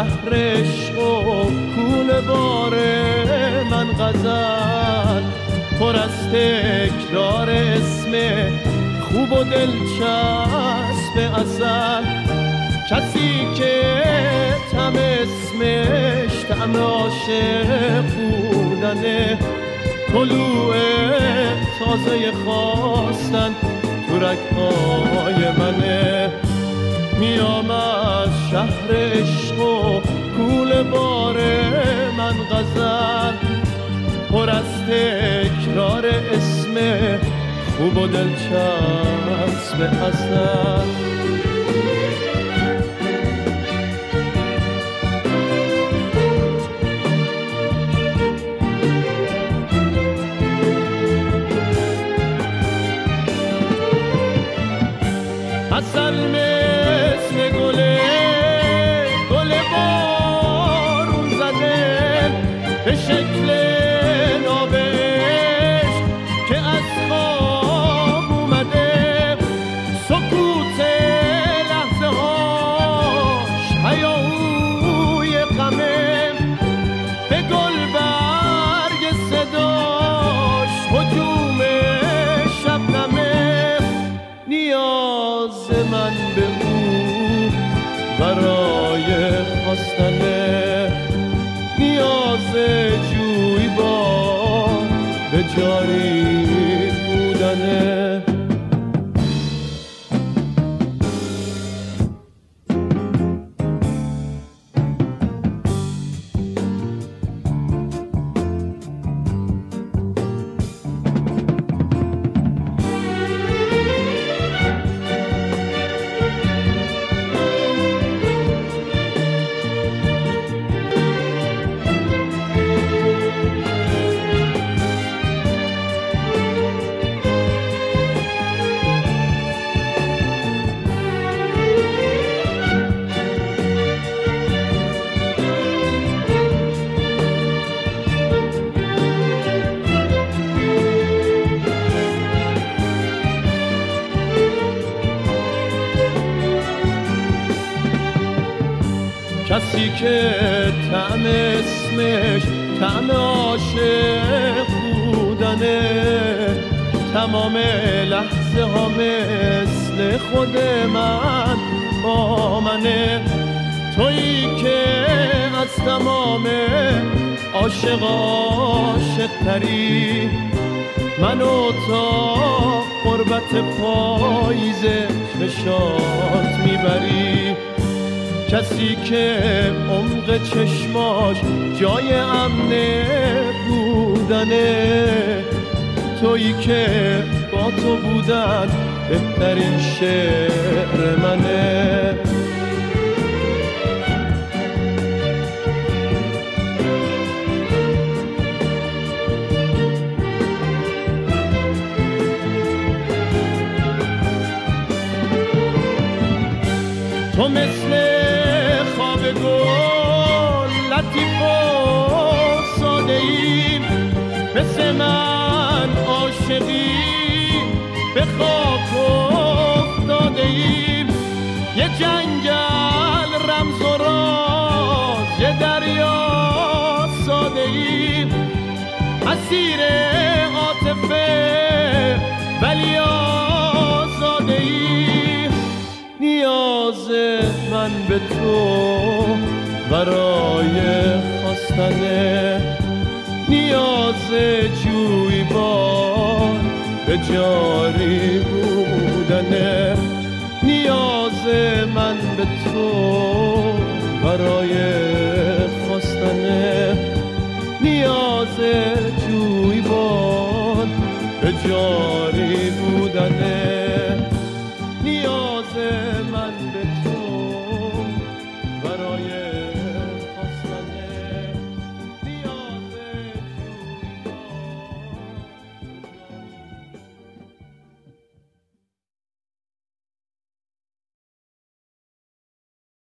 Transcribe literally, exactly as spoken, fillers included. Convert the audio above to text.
شهر عشق و کوله بار من غزل پر از تکرار اسم خوب و دلچسب اصل. کسی که طعم اسمش طعم عاشق بودنه، طلوع تازه خواستن تو رگ‌های منه. میام از شهر عشق و کوله بار من غزل پر از تکرار اسم خوب و دلچسب اصل. اصل مثل گله گله بارون زده به شکل نابش که از خواب اومده. سکوت لحظه هاش هیاهوی غمه، به گل برگ صداش هجوم شبنمه. نیاز من به او برای خواستنه، نیاز جویبار به جاری بودنه. کسی که طعم اسمش طعم عاشق بودنه، تمام لحظه ها مثل خود من با منه. تویی که از تمام عاشق عاشق تری، منو تا قربت پاییز نشات میبری. کسی که عمق چشماش جای امن بودنه، تویی که با تو بودن بهترین شعر منه. تو مثل خواب گل لطیف و ساده ای، مثل من عاشقی به خاک افتاده ای. یه جنگل رمز و راز، یه دریا ساده ای، اسیر عاطفه ولی آزاده ای. نیاز من به تو برای خواستنه، نیاز جویبار به جاری بودنه. نیاز من به تو برای